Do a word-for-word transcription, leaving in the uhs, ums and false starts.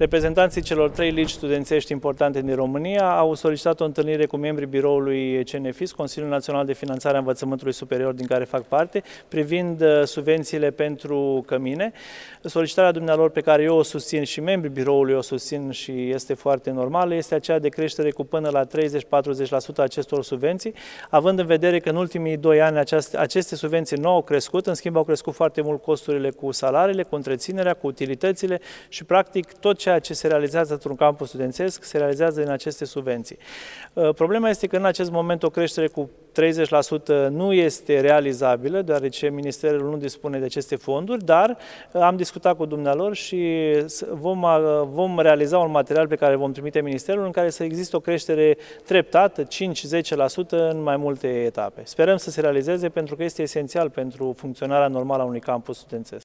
Reprezentanții celor trei ligi studențești importante din România au solicitat o întâlnire cu membrii biroului C N F I S, Consiliul Național de Finanțare a Învățământului Superior, din care fac parte, privind subvențiile pentru cămine. Solicitarea dumnealor, pe care eu o susțin și membrii biroului o susțin și este foarte normală, este aceea de creștere cu până la treizeci-patruzeci la sută acestor subvenții, având în vedere că în ultimii doi ani aceste, aceste subvenții nu au crescut, în schimb au crescut foarte mult costurile cu salariile, cu întreținerea, cu utilitățile și practic tot ceea ce se realizează într-un campus studențesc se realizează din aceste subvenții. Problema este că în acest moment o creștere cu treizeci la sută nu este realizabilă, deoarece Ministerul nu dispune de aceste fonduri, dar am discutat cu dumnealor și vom, vom realiza un material pe care vom trimite Ministerul, în care să existe o creștere treptată, cinci-zece la sută în mai multe etape. Sperăm să se realizeze, pentru că este esențial pentru funcționarea normală a unui campus studențesc.